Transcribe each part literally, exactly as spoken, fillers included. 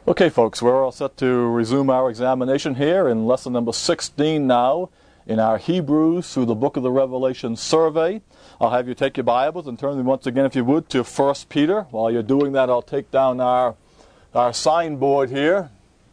Okay, folks, we're all set to resume our examination here in lesson number sixteen now in our Hebrews through the book of the Revelation survey. I'll have you take your Bibles and turn them once again, if you would, to First Peter. While you're doing that, I'll take down our, our signboard here.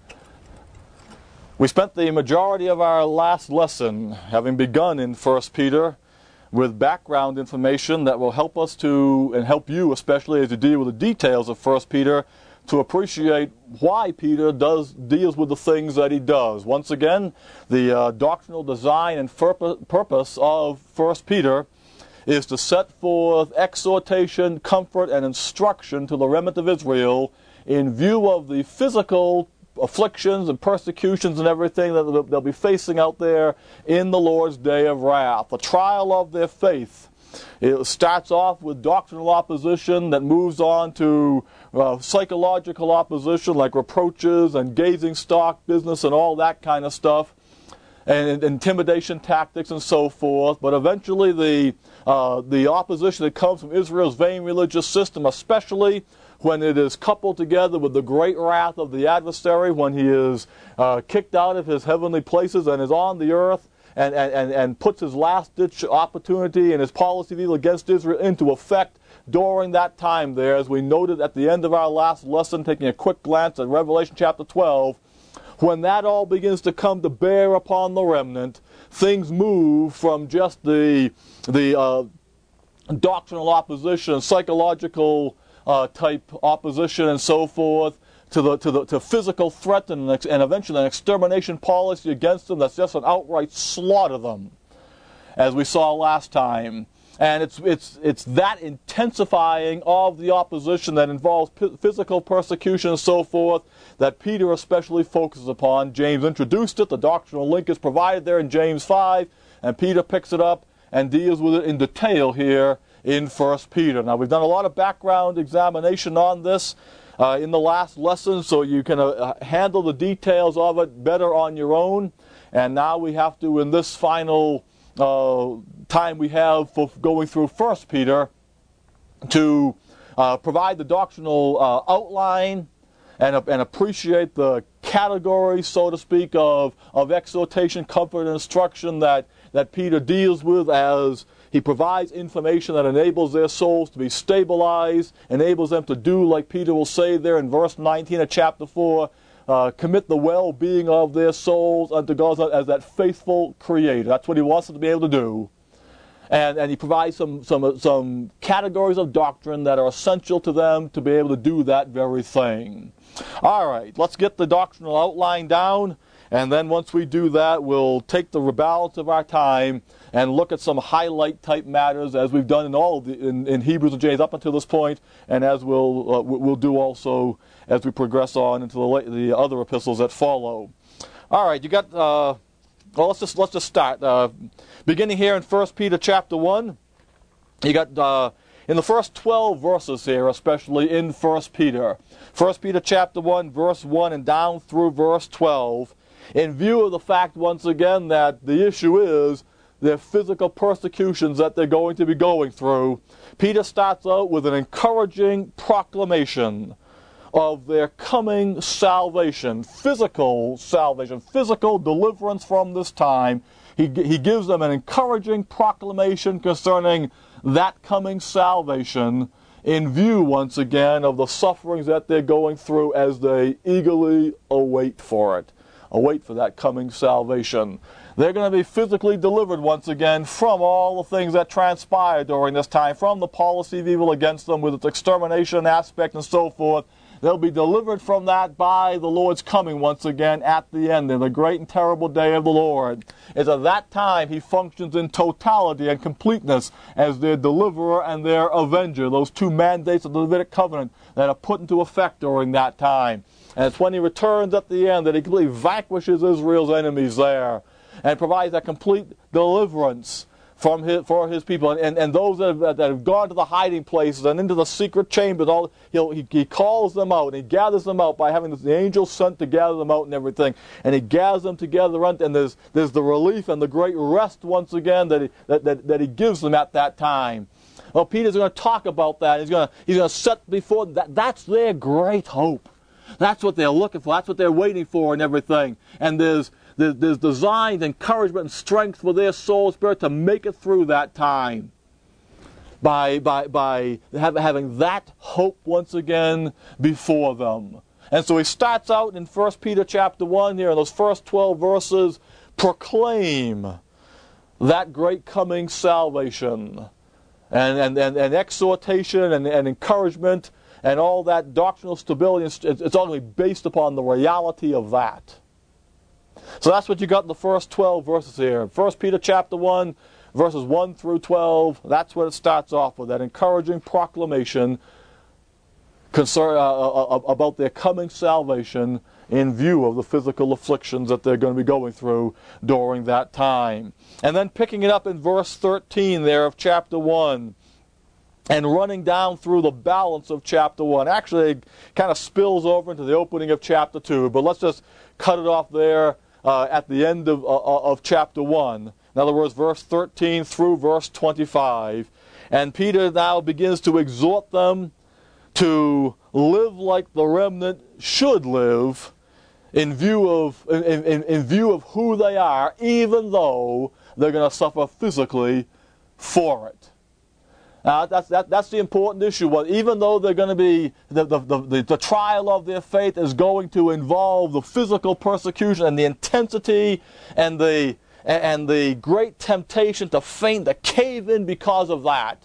We spent the majority of our last lesson, having begun in First Peter, with background information that will help us to, and help you especially as you deal with the details of First Peter, to appreciate why Peter does deals with the things that he does. Once again, the uh, doctrinal design and purpose of First Peter is to set forth exhortation, comfort, and instruction to the remnant of Israel in view of the physical afflictions and persecutions and everything that they'll be facing out there in the Lord's day of wrath. The trial of their faith. It starts off with doctrinal opposition that moves on to uh, psychological opposition like reproaches and gazing stock business and all that kind of stuff, and intimidation tactics and so forth. But eventually the, uh, the opposition that comes from Israel's vain religious system, especially when it is coupled together with the great wrath of the adversary, when he is uh, kicked out of his heavenly places and is on the earth, And, and, and puts his last-ditch opportunity and his policy of evil against Israel into effect during that time there, as we noted at the end of our last lesson, taking a quick glance at Revelation chapter twelve. When that all begins to come to bear upon the remnant, things move from just the, the uh, doctrinal opposition, psychological uh, type opposition and so forth, to the to the to physical threat and, and eventually an extermination policy against them that's just an outright slaughter them, as we saw last time. And it's it's it's that intensifying of the opposition that involves p- physical persecution and so forth that Peter especially focuses upon. James introduced it. The doctrinal link is provided there in James five, and Peter picks it up and deals with it in detail here in First Peter. Now, we've done a lot of background examination on this Uh, in the last lesson, so you can uh, handle the details of it better on your own. And now we have to, in this final uh, time we have for going through First Peter, to uh, provide the doctrinal uh, outline and, uh, and appreciate the categories, so to speak, of, of exhortation, comfort, and instruction that, that Peter deals with as he provides information that enables their souls to be stabilized, enables them to do, like Peter will say there in verse nineteen of chapter four, uh, commit the well-being of their souls unto God as that faithful creator. That's what he wants them to be able to do. And, and he provides some, some, some categories of doctrine that are essential to them to be able to do that very thing. All right, let's get the doctrinal outline down. And then once we do that, we'll take the balance of our time and look at some highlight-type matters, as we've done in all of the, in, in Hebrews and James up until this point, and as we'll uh, we'll do also as we progress on into the the other epistles that follow. All right, you got. Uh, well, let's just let's just start. Uh, beginning here in First Peter chapter one, you got uh, in the first twelve verses here, especially in First Peter, First Peter chapter one, verse one, and down through verse twelve. In view of the fact, once again, that the issue is their physical persecutions that they're going to be going through, Peter starts out with an encouraging proclamation of their coming salvation, physical salvation, physical deliverance from this time. He, he gives them an encouraging proclamation concerning that coming salvation in view, once again, of the sufferings that they're going through as they eagerly await for it. Await for that coming salvation. They're going to be physically delivered once again from all the things that transpired during this time, from the policy of evil against them with its extermination aspect and so forth. They'll be delivered from that by the Lord's coming once again at the end, in the great and terrible day of the Lord. It's at that time he functions in totality and completeness as their deliverer and their avenger, those two mandates of the Levitic covenant that are put into effect during that time. And it's when he returns at the end that he completely vanquishes Israel's enemies there and provides that complete deliverance from his, for his people. And, and, and those that have, that have gone to the hiding places and into the secret chambers, all, he'll, he, he calls them out and he gathers them out by having the angels sent to gather them out and everything. And he gathers them together, and there's, there's the relief and the great rest once again that he, that, that, that he gives them at that time. Well, Peter's going to talk about that. He's going to, he's going to set before that. That's their great hope. That's what they're looking for. That's what they're waiting for and everything. And there's, there's, there's designed encouragement and strength for their soul spirit to make it through that time. By, by, by have, having that hope once again before them. And so he starts out in First Peter chapter one here, in those first twelve verses, proclaim that great coming salvation. And, and, and, and exhortation and, and encouragement and all that doctrinal stability, it's, it's all going to be based upon the reality of that. So that's what you got in the first twelve verses here. First Peter chapter one, verses one through twelve, that's what it starts off with, that encouraging proclamation concern, uh, uh, about their coming salvation in view of the physical afflictions that they're going to be going through during that time. And then picking it up in verse thirteen there of chapter one, and running down through the balance of chapter one. Actually, it kind of spills over into the opening of chapter two, but let's just cut it off there uh, at the end of, uh, of chapter one. In other words, verse thirteen through verse twenty-five. And Peter now begins to exhort them to live like the remnant should live in view of, in, in, in view of who they are, even though they're going to suffer physically for it. Now, that's, that, that's the important issue. Well, even though they're going to be, the, the, the, the trial of their faith is going to involve the physical persecution and the intensity and the and the great temptation to faint, to cave in because of that.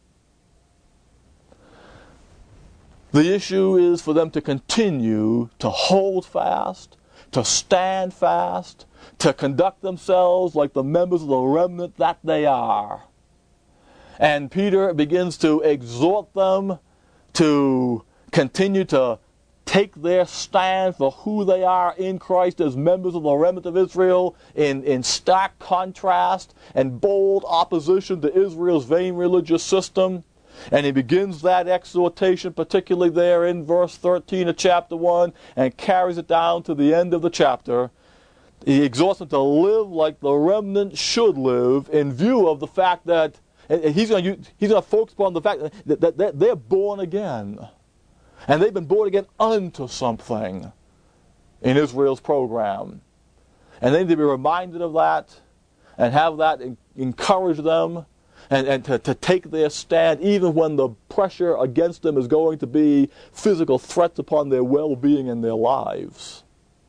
The issue is for them to continue to hold fast, to stand fast, to conduct themselves like the members of the remnant that they are. And Peter begins to exhort them to continue to take their stand for who they are in Christ as members of the remnant of Israel, in, in stark contrast and bold opposition to Israel's vain religious system. And he begins that exhortation particularly there in verse thirteen of chapter one and carries it down to the end of the chapter. He exhorts them to live like the remnant should live in view of the fact that, and he's going to, he's going to focus upon the fact that, that they're born again. And they've been born again unto something in Israel's program. And they need to be reminded of that and have that encourage them and, and to, to take their stand even when the pressure against them is going to be physical threats upon their well-being and their lives.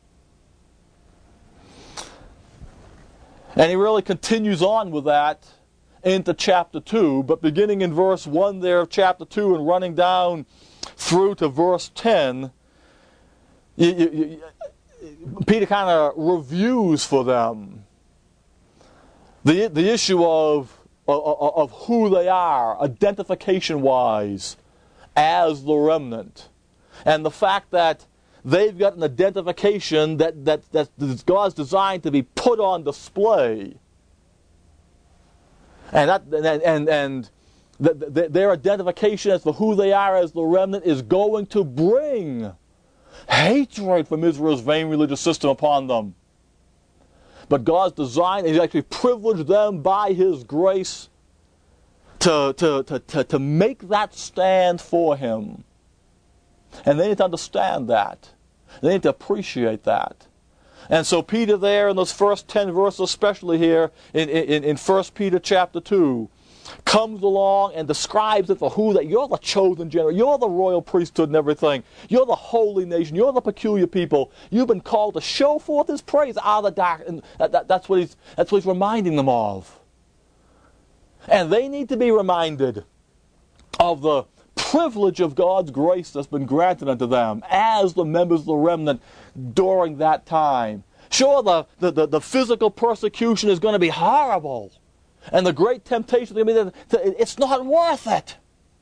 And he really continues on with that into chapter two, but beginning in verse one there of chapter two and running down through to verse ten, you, you, you, Peter kind of reviews for them the, the issue of, of, of who they are, identification-wise, as the remnant. And the fact that they've got an identification that, that, that God's designed to be put on display. And that and and, and the, the, their identification as for who they are as the remnant is going to bring hatred from Israel's vain religious system upon them. But God's design, He's actually privileged them by His grace to, to, to, to, to make that stand for Him. And they need to understand that. They need to appreciate that. And so Peter there in those first ten verses, especially here in, in, in First Peter chapter two, comes along and describes it for who that you're the chosen generation, you're the royal priesthood and everything, you're the holy nation, you're the peculiar people. You've been called to show forth His praise out of the dark, and that, that, that's what he's that's what he's reminding them of. And they need to be reminded of the privilege of God's grace that's been granted unto them as the members of the remnant during that time. Sure, the, the, the, the physical persecution is going to be horrible. And the great temptation is going to be that it's not worth it.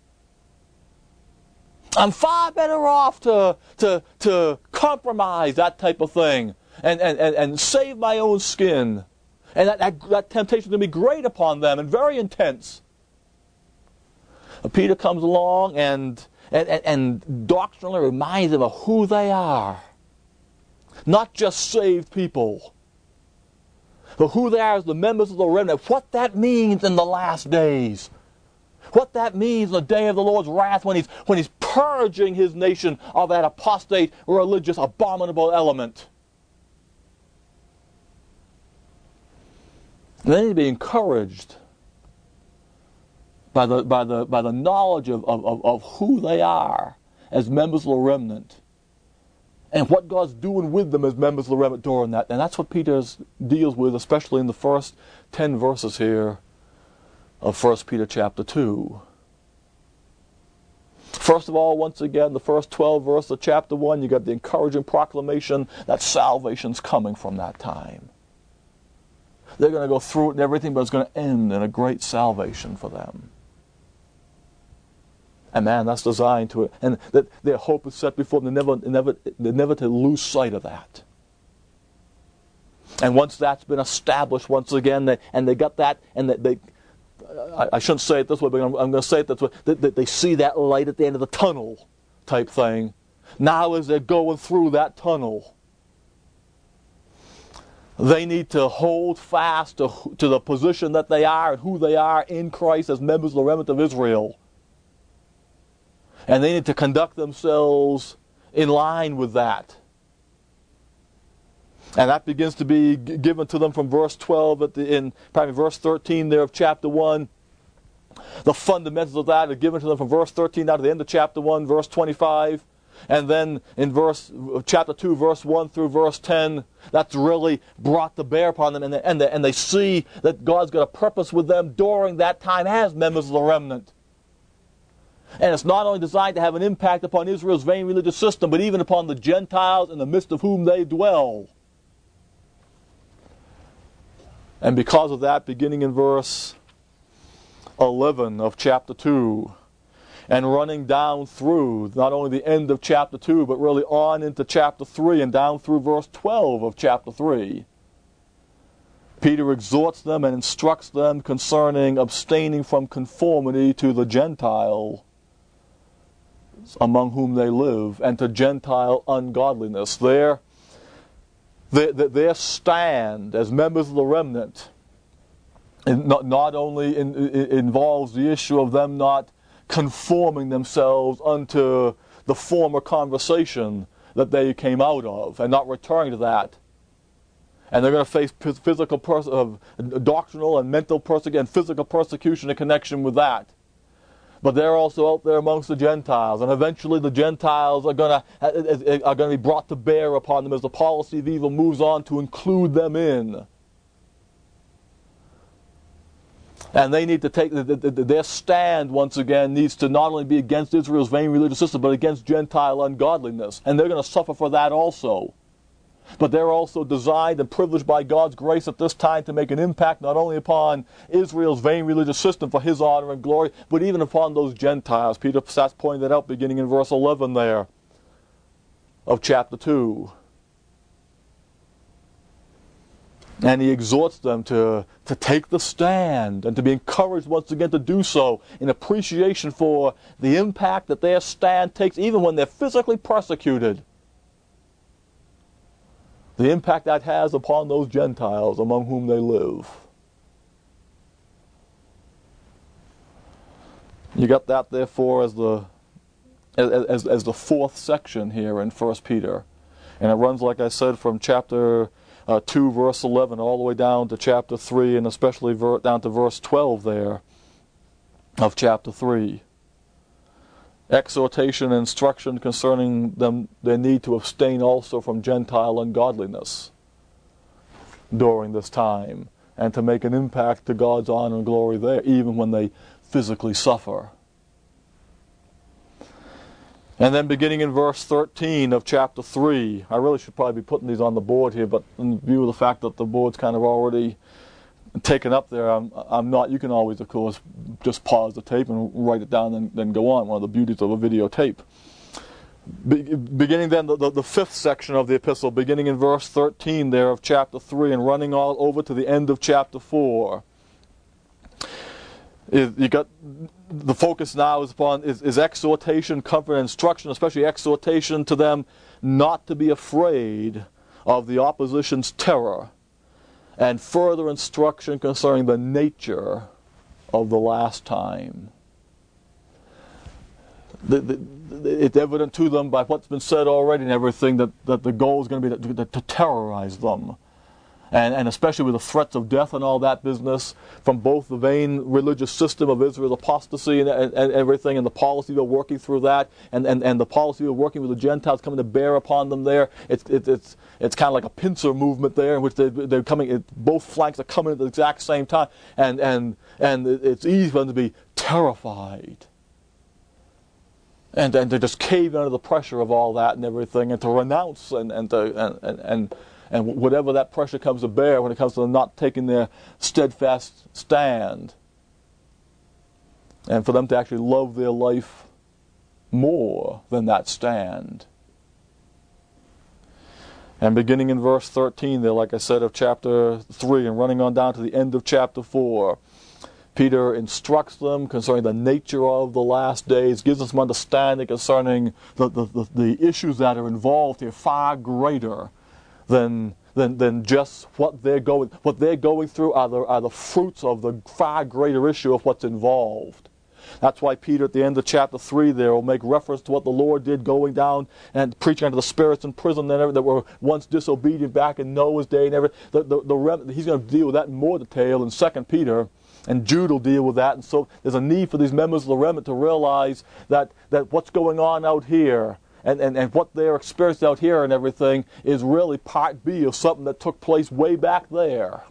I'm far better off to, to, to compromise that type of thing and, and, and, and save my own skin. And that, that, that temptation is going to be great upon them and very intense. Peter comes along and, and, and, and doctrinally reminds them of who they are. Not just saved people, but who they are as the members of the remnant. What that means in the last days. What that means in the day of the Lord's wrath when He's, when he's purging his nation of that apostate, religious, abominable element. They need to be encouraged by the by the by the knowledge of, of, of who they are as members of the remnant, and what God's doing with them as members of the remnant during that. And that's what Peter deals with, especially in the first ten verses here of First Peter chapter two. First of all, once again, the first twelve verses of chapter one, you got the encouraging proclamation that salvation's coming from that time. They're going to go through it and everything, but it's going to end in a great salvation for them. And man, that's designed to it. And that their hope is set before them. They're never, never, they're never to lose sight of that. And once that's been established once again, they, and they got that, and they, they I, I shouldn't say it this way, but I'm, I'm going to say it this way, that, that they see that light at the end of the tunnel type thing. Now as they're going through that tunnel, they need to hold fast to, to the position that they are and who they are in Christ as members of the remnant of Israel. And they need to conduct themselves in line with that. And that begins to be given to them from verse twelve, at the, in probably verse thirteen there of chapter one. The fundamentals of that are given to them from verse thirteen down to the end of chapter one, verse twenty-five. And then in verse chapter two, verse one through verse ten, that's really brought to bear upon them. And they, and, they, and they see that God's got a purpose with them during that time as members of the remnant. And it's not only designed to have an impact upon Israel's vain religious system, but even upon the Gentiles in the midst of whom they dwell. And because of that, beginning in verse eleven of chapter two, and running down through not only the end of chapter two, but really on into chapter three and down through verse twelve of chapter three, Peter exhorts them and instructs them concerning abstaining from conformity to the Gentile among whom they live, and to Gentile ungodliness. Their, their, their stand as members of the remnant not, not only in, in, involves the issue of them not conforming themselves unto the former conversation that they came out of, and not returning to that. And they're going to face physical, pers- uh, doctrinal and mental persecution, physical persecution in connection with that. But they're also out there amongst the Gentiles, and eventually the Gentiles are going to are going to be brought to bear upon them as the policy of evil moves on to include them in. And they need to take the, the, the, their stand once again needs to not only be against Israel's vain religious system, but against Gentile ungodliness, and they're going to suffer for that also. But they're also designed and privileged by God's grace at this time to make an impact not only upon Israel's vain religious system for His honor and glory, but even upon those Gentiles. Peter starts pointing that out beginning in verse eleven there of chapter two. And he exhorts them to, to take the stand and to be encouraged once again to do so in appreciation for the impact that their stand takes even when they're physically persecuted. The impact that has upon those Gentiles among whom they live. You got that, therefore, as the as, as, as the fourth section here in First Peter. And it runs, like I said, from chapter uh, two, verse eleven, all the way down to chapter three, and especially ver- down to verse twelve there of chapter three. Exhortation and instruction concerning them, their need to abstain also from Gentile ungodliness during this time, and to make an impact to God's honor and glory there, even when they physically suffer. And then beginning in verse thirteen of chapter three, I really should probably be putting these on the board here, but in view of the fact that the board's kind of already taken up there, I'm, I'm not. You can always, of course, just pause the tape and write it down and then go on. One of the beauties of a videotape. Be, beginning then, the, the, the fifth section of the epistle, beginning in verse thirteen there of chapter three and running all over to the end of chapter four. Is, you got the focus now is upon is, is exhortation, comfort, and instruction, especially exhortation to them not to be afraid of the opposition's terror, and further instruction concerning the nature of the last time. the, the, it's evident to them by what's been said already and everything that, that the goal is going to be to, to, to terrorize them. And, and especially with the threats of death and all that business from both the vain religious system of Israel's apostasy and, and, and everything, and the policy they're working through that, and, and, and the policy of working with the Gentiles coming to bear upon them there. It's it, it's it's kind of like a pincer movement there, in which they, they're coming. It, both flanks are coming at the exact same time, and and and it's easy for them to be terrified, and and to just cave under the pressure of all that and everything, and to renounce and and to and and. and And whatever that pressure comes to bear when it comes to them not taking their steadfast stand. And for them to actually love their life more than that stand. And beginning in verse thirteen there, like I said, of chapter three, and running on down to the end of chapter four, Peter instructs them concerning the nature of the last days, gives them some understanding concerning the, the, the, the issues that are involved here, far greater Than, than than just what they're going what they're going through are the are the fruits of the far greater issue of what's involved. That's why Peter at the end of chapter three there will make reference to what the Lord did going down and preaching unto the spirits in prison that were once disobedient back in Noah's day and everything. The, the, the, he's going to deal with that in more detail in Second Peter, and Jude will deal with that. And so there's a need for these members of the remnant to realize that, that what's going on out here And, and, and what they're experiencing out here and everything is really part B of something that took place way back there.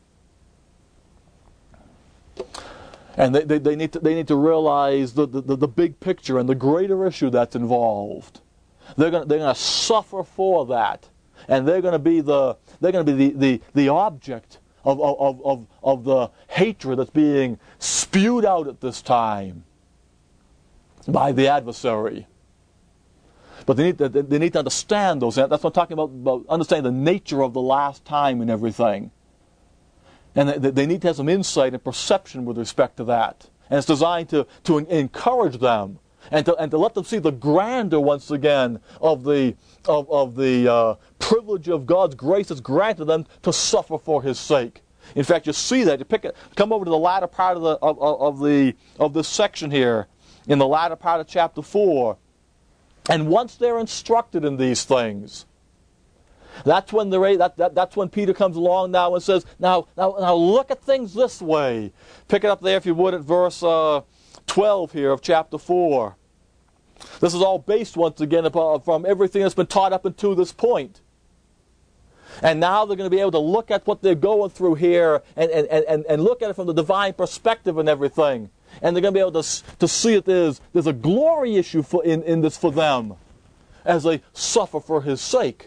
And they, they, they, need, to, they need to realize the, the, the big picture and the greater issue that's involved. They're going they're going to suffer for that. And they're going to be the they're going to be the, the, the object of, of, of, of the hatred that's being spewed out at this time by the adversary. But they need to, they need to understand those. That's what I'm talking about, about understanding the nature of the last time and everything. And they, they need to have some insight and perception with respect to that. And it's designed to, to encourage them and to, and to let them see the grandeur once again of the, of, of the uh, privilege of God's grace that's granted them to suffer for His sake. In fact, you see that. You pick it, come over to the latter part of, the, of, of, the, of this section here, in the latter part of chapter four. And once they're instructed in these things, that's when they're that, that that's when Peter comes along now and says, now now now look at things this way. Pick it up there if you would at verse uh, twelve here of chapter four. This is all based once again upon, from everything that's been taught up until this point. And now they're going to be able to look at what they're going through here and, and, and, and look at it from the divine perspective and everything. And they're going to be able to, to see that there's, there's a glory issue for, in, in this for them as they suffer for His sake.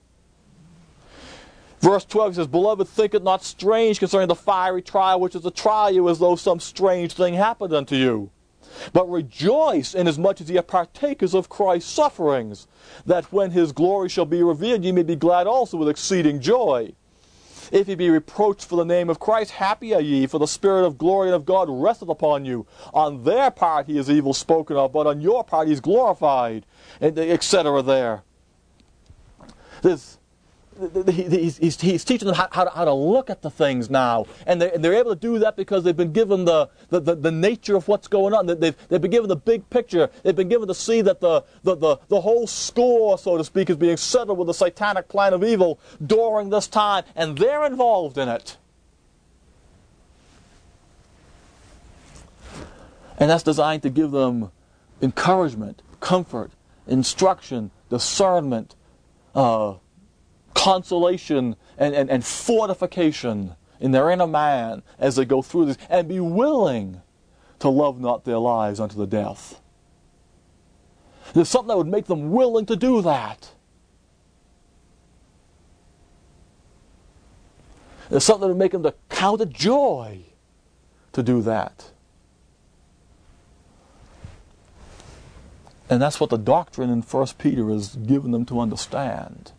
Verse twelve says, Beloved, think it not strange concerning the fiery trial, which is to try you as though some strange thing happened unto you. But rejoice inasmuch as ye are partakers of Christ's sufferings, that when His glory shall be revealed, ye may be glad also with exceeding joy. If ye be reproached for the name of Christ, happy are ye, for the Spirit of glory and of God resteth upon you. On their part He is evil spoken of, but on your part He is glorified, et cetera there. This, he's, he's, he's teaching them how, how, to, how to look at the things now. And they're, and they're able to do that because they've been given the, the, the, the nature of what's going on. They've, they've been given the big picture. They've been given to see that the, the, the, the whole score, so to speak, is being settled with the satanic plan of evil during this time. And they're involved in it. And that's designed to give them encouragement, comfort, instruction, discernment, uh, consolation, and, and, and fortification in their inner man as they go through this, and be willing to love not their lives unto the death. There's something that would make them willing to do that. There's something that would make them to count it joy to do that. And that's what the doctrine in First Peter is giving them to understand.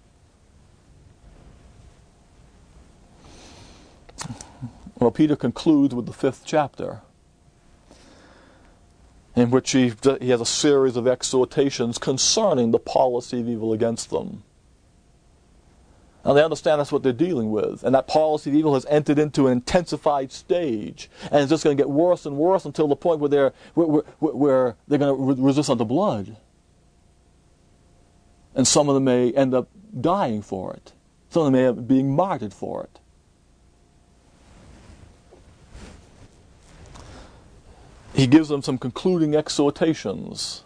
Well, Peter concludes with the fifth chapter, in which he, he has a series of exhortations concerning the policy of evil against them. And they understand that's what they're dealing with. And that policy of evil has entered into an intensified stage. And it's just going to get worse and worse until the point where they're, where, where, where they're going to re- resist unto blood. And some of them may end up dying for it. Some of them may end up being martyred for it. He gives them some concluding exhortations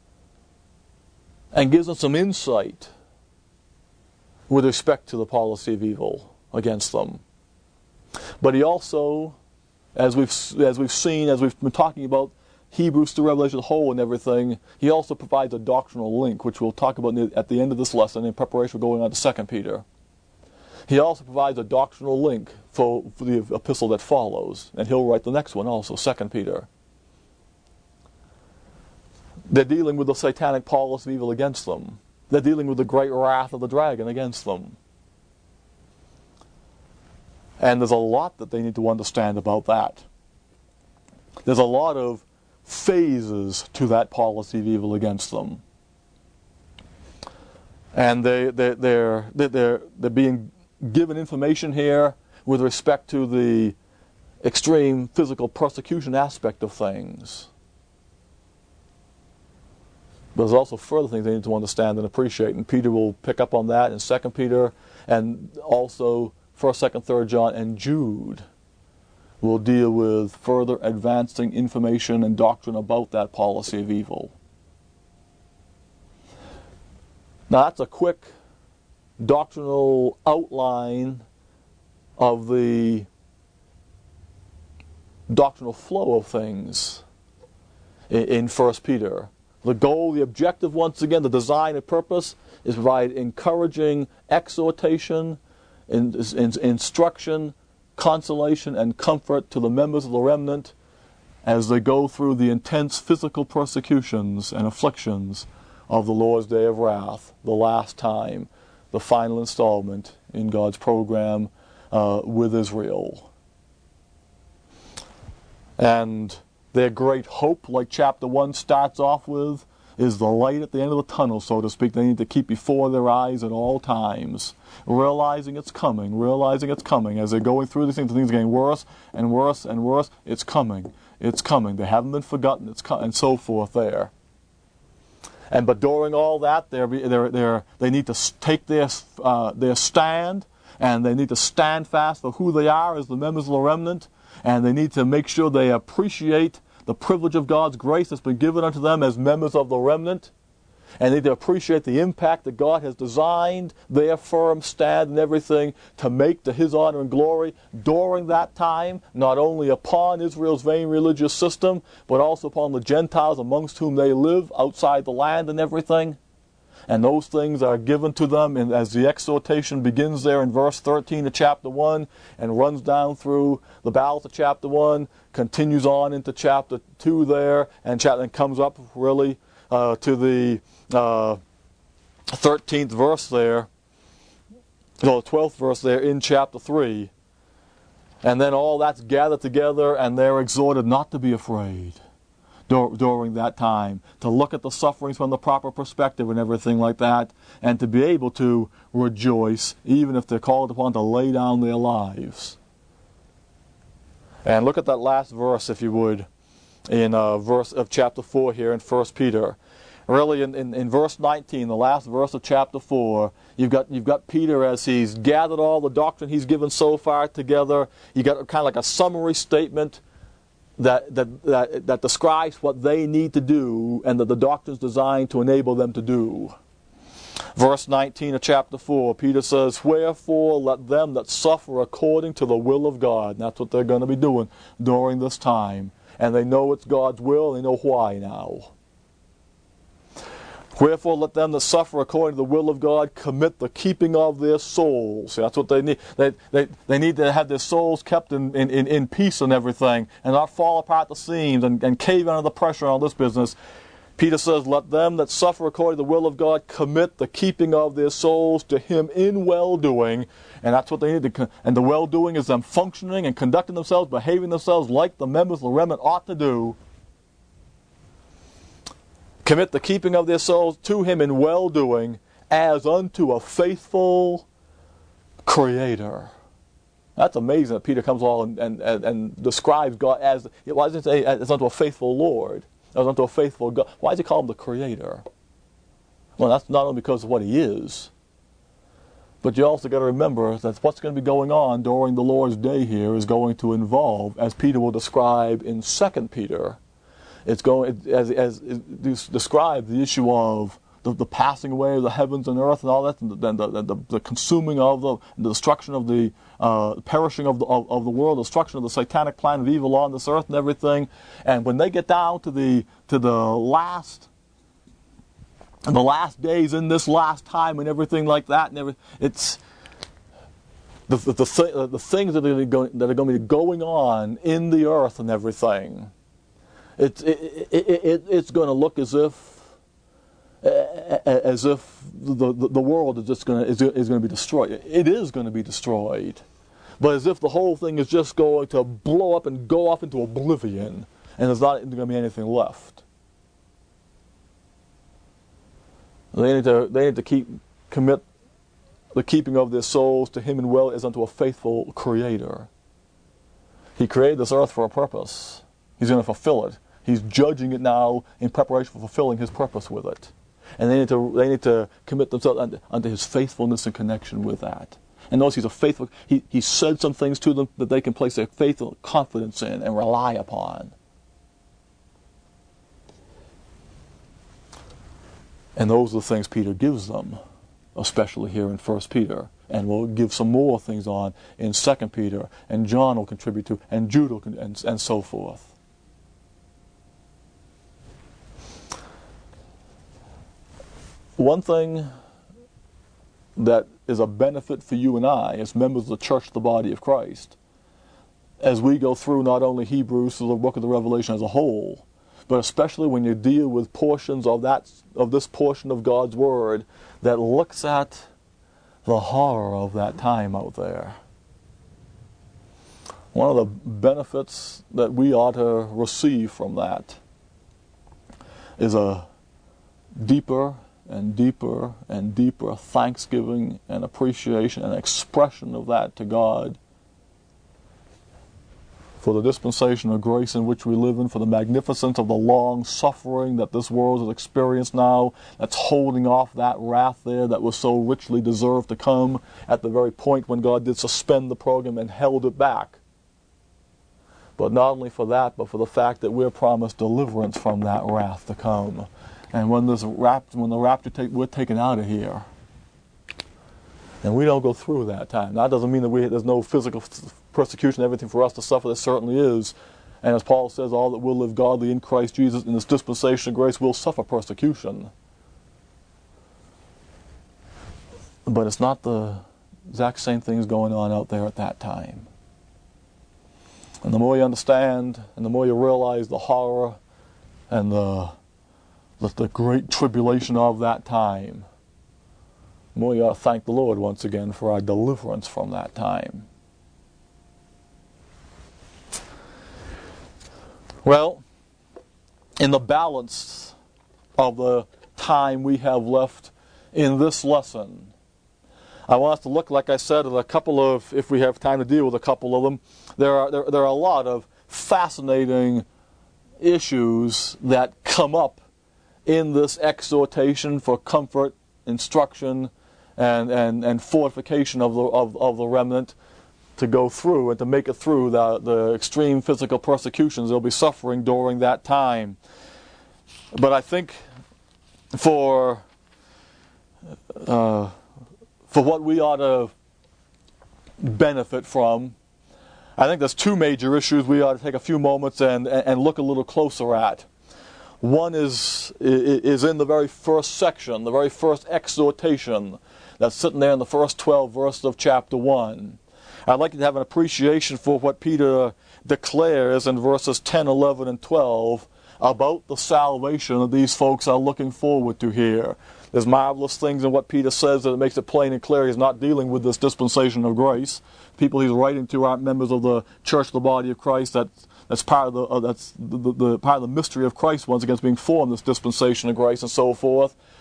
and gives them some insight with respect to the policy of evil against them. But he also, as we've as we've seen, as we've been talking about Hebrews through Revelation as a whole and everything, he also provides a doctrinal link, which we'll talk about at the end of this lesson in preparation for going on to Second Peter. He also provides a doctrinal link for, for the epistle that follows, and he'll write the next one also, Second Peter. They're dealing with the satanic policy of evil against them. They're dealing with the great wrath of the dragon against them. And there's a lot that they need to understand about that. There's a lot of phases to that policy of evil against them. And they, they, they're, they're, they're being given information here with respect to the extreme physical persecution aspect of things. But there's also further things they need to understand and appreciate, and Peter will pick up on that in Second Peter, and also First, Second, Third John, and Jude will deal with further advancing information and doctrine about that policy of evil. Now that's a quick doctrinal outline of the doctrinal flow of things in First Peter. The goal, the objective, once again, the design and purpose is to provide encouraging exhortation, in, in, instruction, consolation, and comfort to the members of the remnant as they go through the intense physical persecutions and afflictions of the Lord's day of wrath, the last time, the final installment in God's program uh, with Israel. And their great hope, like chapter one starts off with, is the light at the end of the tunnel, so to speak. They need to keep before their eyes at all times, realizing it's coming, realizing it's coming. As they're going through these things, things are getting worse and worse and worse. It's coming. It's coming. They haven't been forgotten. It's co- and so forth there. And but during all that, they're, they're, they're, they need to take their, uh, their stand, and they need to stand fast for who they are as the members of the remnant. And they need to make sure they appreciate the privilege of God's grace that's been given unto them as members of the remnant. And they need to appreciate the impact that God has designed their firm stand and everything to make to His honor and glory during that time, not only upon Israel's vain religious system, but also upon the Gentiles amongst whom they live outside the land and everything. And those things are given to them, and as the exhortation begins there in verse thirteen of chapter one and runs down through the balance of chapter one, continues on into chapter two there, and, chapter, and comes up really uh, to the uh, thirteenth verse there, no, the twelfth verse there in chapter three. And then all that's gathered together, and they're exhorted not to be afraid during that time, to look at the sufferings from the proper perspective and everything like that, and to be able to rejoice even if they're called upon to lay down their lives. And look at that last verse, if you would, in uh, verse of chapter four here in First Peter. Really, in, in, in verse nineteen, the last verse of chapter four, you've got you've got Peter as he's gathered all the doctrine he's given so far together. You got kind of like a summary statement That, that that that describes what they need to do and that the doctrine is designed to enable them to do. Verse nineteen of chapter four, Peter says, "Wherefore let them that suffer according to the will of God," and that's what they're going to be doing during this time. And they know it's God's will, and they know why now. "Wherefore let them that suffer according to the will of God commit the keeping of their souls." See, that's what they need. They, they, they need to have their souls kept in, in, in peace and everything, and not fall apart the seams and, and cave under the pressure on this business. Peter says, "Let them that suffer according to the will of God commit the keeping of their souls to Him in well-doing." And that's what they need to. And the well-doing is them functioning and conducting themselves, behaving themselves like the members of the remnant ought to do. "Commit the keeping of their souls to Him in well-doing, as unto a faithful Creator. That's amazing that Peter comes along and, and, and describes God as, why does it say as unto a faithful Lord, as unto a faithful God? Why does he call him the Creator? Well, that's not only because of what he is, but you also got to remember that what's going to be going on during the Lord's day here is going to involve, as Peter will describe in Second Peter, it's going as as it describe the issue of The, the passing away of the heavens and earth and all that, and the, the, the, the consuming of the, the destruction of the uh, perishing of the of, of the world, the destruction of the satanic plan of evil on this earth and everything. And when they get down to the to the last and the last days in this last time and everything like that, and every, it's the the, the the things that are going that are going to be going on in the earth and everything. It's it, it, it, it's going to look as if. As if the, the, the world is just going to is, is going to be destroyed. It is going to be destroyed, but as if the whole thing is just going to blow up and go off into oblivion, and there's not going to be anything left. They need to they need to keep commit the keeping of their souls to Him and will as unto a faithful Creator. He created this earth for a purpose. He's going to fulfill it. He's judging it now in preparation for fulfilling His purpose with it. And they need to they need to commit themselves unto, unto His faithfulness in connection with that. And notice He's a faithful. He He said some things to them that they can place their faithful confidence in and rely upon. And those are the things Peter gives them, especially here in First Peter. And we'll give some more things on in Second Peter. And John will contribute to, and Jude will, and and so forth. One thing that is a benefit for you and I as members of the church, the body of Christ, as we go through not only Hebrews, so the book of the Revelation as a whole, but especially when you deal with portions of that of this portion of God's Word that looks at the horror of that time out there. One of the benefits that we ought to receive from that is a deeper and deeper and deeper thanksgiving and appreciation and expression of that to God for the dispensation of grace in which we live in, for the magnificence of the long suffering that this world has experienced now, that's holding off that wrath there that was so richly deserved to come at the very point when God did suspend the program and held it back. But not only for that, but for the fact that we're promised deliverance from that wrath to come. And when this rapture, when the rapture, take, we're taken out of here, and we don't go through that time. That doesn't mean that we, there's no physical persecution, everything for us to suffer. There certainly is. And as Paul says, all that will live godly in Christ Jesus in this dispensation of grace will suffer persecution. But it's not the exact same things going on out there at that time. And the more you understand, and the more you realize the horror and the the, the great tribulation of that time, the more you ought to thank the Lord once again for our deliverance from that time. Well, in the balance of the time we have left in this lesson, I want us to look, like I said, at a couple of, if we have time to deal with a couple of them, there are there, there are a lot of fascinating issues that come up in this exhortation for comfort, instruction, and, and, and fortification of the of, of the remnant to go through and to make it through the, the extreme physical persecutions they'll be suffering during that time. But I think for uh, for what we ought to benefit from, I think there's two major issues we ought to take a few moments and, and look a little closer at. One is is in the very first section, the very first exhortation that's sitting there in the first twelve verses of chapter one. I'd like you to have an appreciation for what Peter declares in verses ten, eleven, and twelve about the salvation that these folks are looking forward to here. There's marvelous things in what Peter says that it makes it plain and clear he's not dealing with this dispensation of grace. People he's writing to aren't members of the church, the body of Christ. That's that's part of the uh, that's the, the, the part of the mystery of Christ once again being formed, this dispensation of grace and so forth.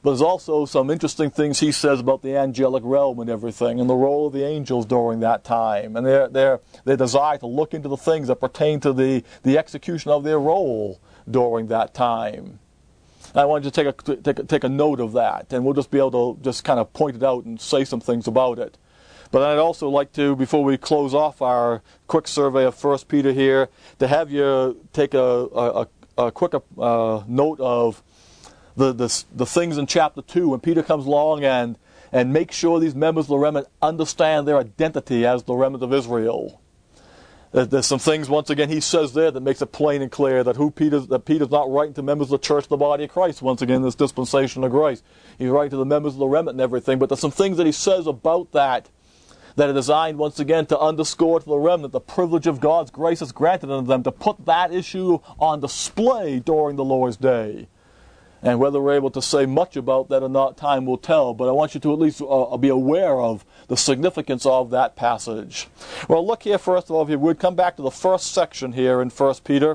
But there's also some interesting things he says about the angelic realm and everything, and the role of the angels during that time, and their their their desire to look into the things that pertain to the, the execution of their role during that time. I wanted to take a, take a take a note of that, and we'll just be able to just kind of point it out and say some things about it. But I'd also like to, before we close off our quick survey of First Peter here, to have you take a, a, a quick uh, note of the, the the things in chapter two when Peter comes along and, and makes sure these members of the remnant understand their identity as the remnant of Israel. There's some things, once again, he says there that makes it plain and clear that who Peter's, that Peter's not writing to members of the church, the body of Christ, once again, this dispensation of grace. He's writing to the members of the remnant and everything, but there's some things that he says about that that are designed, once again, to underscore to the remnant the privilege of God's grace is granted unto them, to put that issue on display during the Lord's day. And whether we're able to say much about that or not, time will tell. But I want you to at least uh, be aware of the significance of that passage. Well, look here, first of all, if you would, come back to the first section here in First Peter,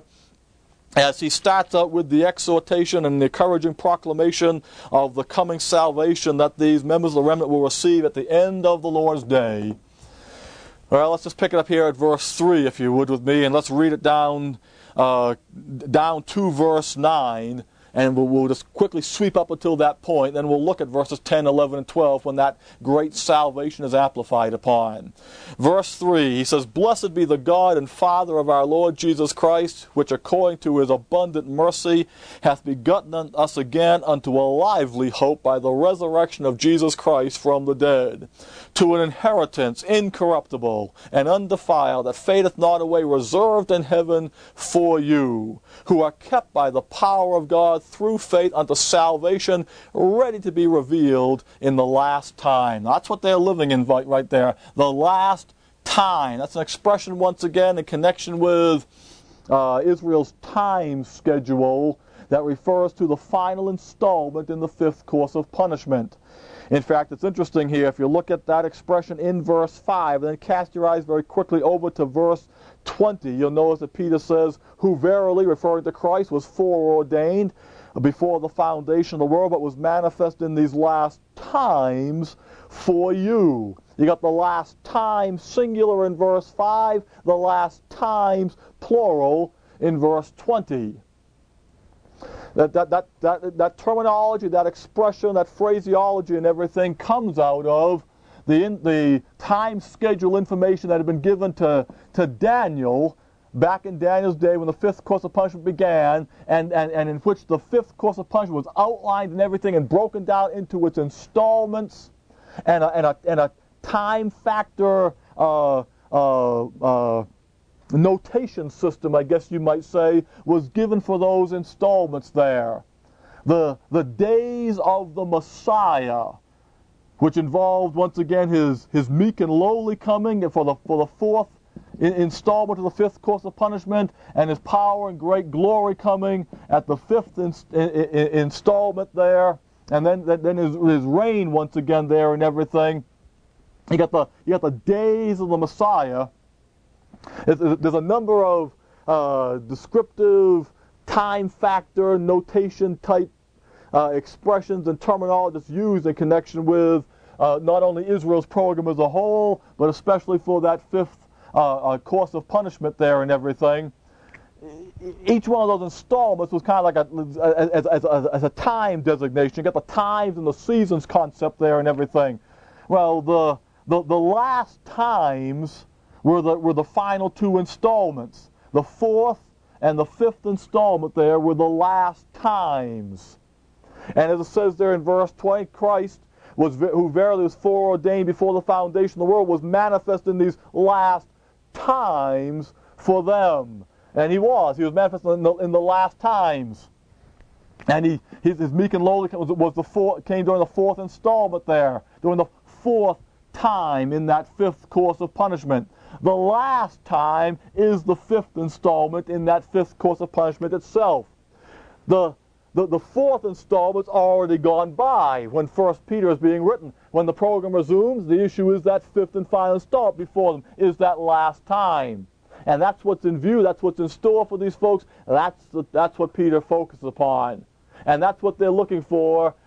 as he starts out with the exhortation and the encouraging proclamation of the coming salvation that these members of the remnant will receive at the end of the Lord's day. Well, let's just pick it up here at verse three, if you would, with me, and let's read it down, uh, down to verse nine. And we'll, we'll just quickly sweep up until that point. Then we'll look at verses ten, eleven, and twelve when that great salvation is amplified upon. Verse three, he says, "Blessed be the God and Father of our Lord Jesus Christ, which according to his abundant mercy hath begotten us again unto a lively hope by the resurrection of Jesus Christ from the dead, to an inheritance incorruptible and undefiled, that fadeth not away, reserved in heaven for you, who are kept by the power of God through faith unto salvation, ready to be revealed in the last time." That's what they're living in right there. The last time. That's an expression, once again, in connection with uh, Israel's time schedule that refers to the final installment in the fifth course of punishment. In fact, it's interesting here, if you look at that expression in verse five, and then cast your eyes very quickly over to verse twenty, you'll notice that Peter says, "Who verily," referring to Christ, "was foreordained before the foundation of the world, but was manifest in these last times for you." You got the last time singular in verse five, the last times plural in verse twenty. That, that, that, that, that terminology, that expression, that phraseology and everything comes out of the, in, the time schedule information that had been given to, to Daniel back in Daniel's day when the fifth course of punishment began, and, and, and in which the fifth course of punishment was outlined and everything and broken down into its installments, and a, and a, and a time factor uh, uh, uh, notation system, I guess you might say, was given for those installments there. The, the days of the Messiah, which involved, once again, his, his meek and lowly coming for the, for the fourth in, installment of the fifth course of punishment, and his power and great glory coming at the fifth in, in, in, installment there, and then, then his, his reign once again there and everything. You got the, you got the days of the Messiah. There's a number of uh, descriptive time factor notation type uh, expressions and terminologies used in connection with uh, not only Israel's program as a whole, but especially for that fifth uh, uh, course of punishment there and everything. Each one of those installments was kind of like a, as, as, as, as a time designation. You got the times and the seasons concept there and everything. Well, the the, the last times were the, were the final two installments. The fourth and the fifth installment there were the last times. And as it says there in verse twenty, Christ, was who verily was foreordained before the foundation of the world, was manifest in these last times for them. And he was. He was manifest in the, in the last times. And he his, his meek and lowly was, was the four, came during the fourth installment there, during the fourth time in that fifth course of punishment. The last time is the fifth installment in that fifth course of punishment itself. The, the, the fourth installment's already gone by when First Peter is being written. When the program resumes, the issue is that fifth and final installment before them, is that last time. And that's what's in view, that's what's in store for these folks, that's, the, that's what Peter focuses upon. And that's what they're looking for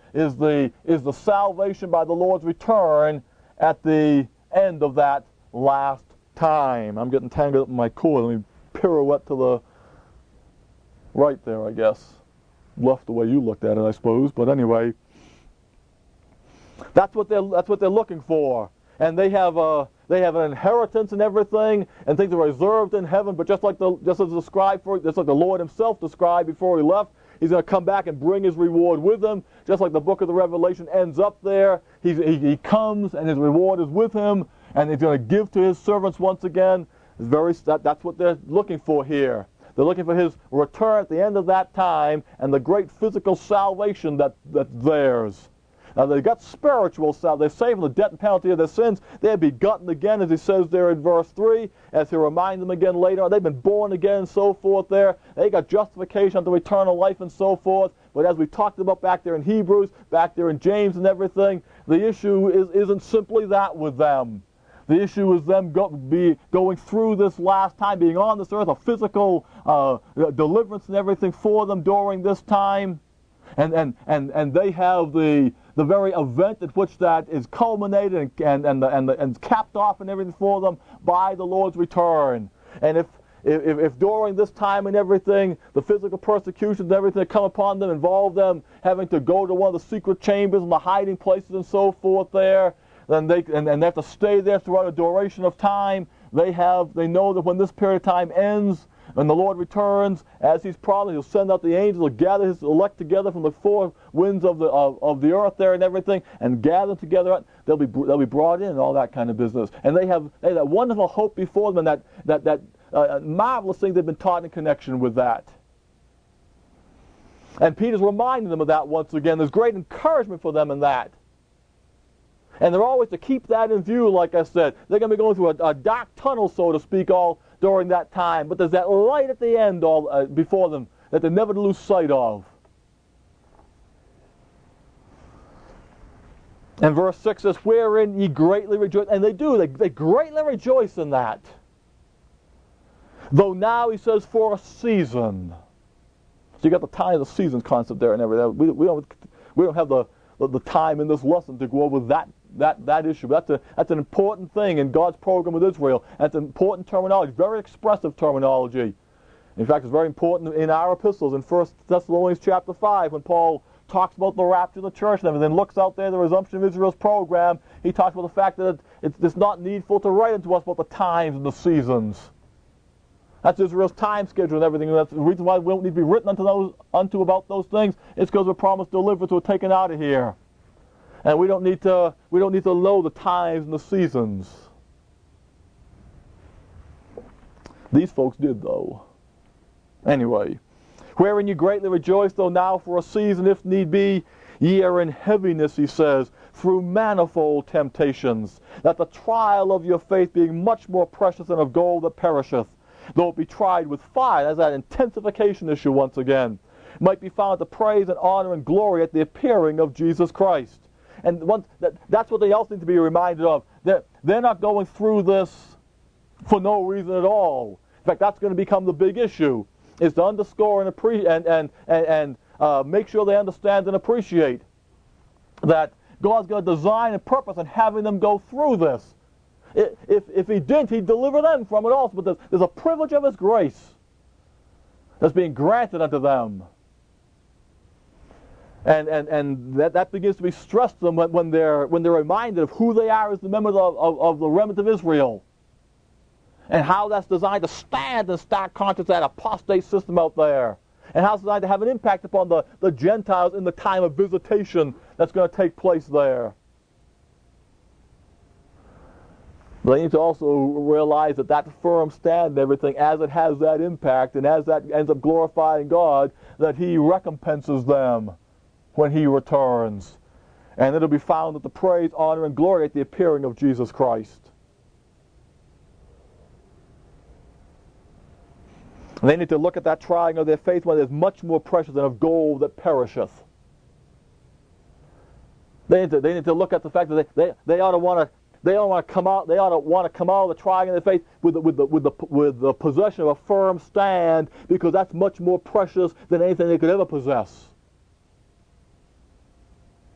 is the, is the salvation by the Lord's return at the end of that last time. I'm getting tangled up in my cord. Let me pirouette to the right there, I guess. Left the way you looked at it, I suppose. But anyway, that's what they're that's what they're looking for, and they have a they have an inheritance and everything, and things are reserved in heaven. But just like the just as described for just like the Lord Himself described before He left, He's going to come back and bring His reward with Him. Just like the book of the Revelation ends up there, He he, he comes and His reward is with Him, and He's going to give to His servants once again. It's very that, that's what they're looking for here. They're looking for His return at the end of that time and the great physical salvation that, that's theirs. Now, they've got spiritual salvation. They're saved from the debt and penalty of their sins. They're begotten again, as He says there in verse three, as He reminds them again later on. They've been born again and so forth there. They got justification unto eternal life and so forth. But as we talked about back there in Hebrews, back there in James and everything, the issue is, isn't simply that with them. The issue is them go, be going through this last time, being on this earth, a physical uh, deliverance and everything for them during this time. And, and, and, and they have the, the very event at which that is culminated and, and, and, the, and, the, and capped off and everything for them by the Lord's return. And if, if, if during this time and everything, the physical persecutions and everything that come upon them involve them having to go to one of the secret chambers and the hiding places and so forth there, then they and, and they have to stay there throughout a duration of time. They have they know that when this period of time ends and the Lord returns, as He's promised, He'll send out the angels to gather His elect together from the four winds of the of, of the earth there and everything, and gather them together. They'll be they'll be brought in and all that kind of business. And they have they have that wonderful hope before them, and that that that uh, marvelous thing they've been taught in connection with that. And Peter's reminding them of that once again. There's great encouragement for them in that. And they're always to keep that in view, like I said. They're going to be going through a, a dark tunnel, so to speak, all during that time. But there's that light at the end all uh, before them that they never lose sight of. And verse six says, wherein ye greatly rejoice. And they do. They, they greatly rejoice in that. Though now, he says, for a season. So you got the time of the seasons concept there and everything. We, we, don't, we don't have the, the, the time in this lesson to go over that That that issue. That's a that's an important thing in God's program with Israel. That's important terminology, very expressive terminology. In fact, it's very important in our epistles in First Thessalonians chapter five, when Paul talks about the rapture of the church and everything, looks out there the resumption of Israel's program. He talks about the fact that it's, it's not needful to write into us about the times and the seasons. That's Israel's time schedule and everything. And that's the reason why we don't need to be written unto those unto about those things. It's because we're promised deliverance, we're taken out of here. And we don't need to we don't need to know the times and the seasons. These folks did, though. Anyway, wherein you greatly rejoice, though now for a season, if need be, ye are in heaviness, he says, through manifold temptations, that the trial of your faith, being much more precious than of gold that perisheth, though it be tried with fire, that's that intensification issue once again, might be found to praise and honor and glory at the appearing of Jesus Christ. And once, that, that's what they also need to be reminded of. They're, they're not going through this for no reason at all. In fact, that's going to become the big issue, is to underscore and, appre- and, and, and, and uh, make sure they understand and appreciate that God's going to design and purpose in having them go through this. If, if He didn't, He'd deliver them from it also. But there's, there's a privilege of His grace that's being granted unto them. And and, and that, that begins to be stressed to them when, when, they're, when they're reminded of who they are as the members of, of, of the remnant of Israel. And how that's designed to stand in stark contrast to that apostate system out there. And how it's designed to have an impact upon the, the Gentiles in the time of visitation that's going to take place there. But they need to also realize that that firm stand and everything, as it has that impact, and as that ends up glorifying God, that He recompenses them when He returns. And it'll be found that the praise, honor, and glory at the appearing of Jesus Christ. And they need to look at that trying of their faith when it is much more precious than of gold that perisheth. They need to, they need to look at the fact that they, they, they ought to want to They ought to want to come out. They ought to want to come out of the trying of their faith with the, with the with the with the possession of a firm stand, because that's much more precious than anything they could ever possess.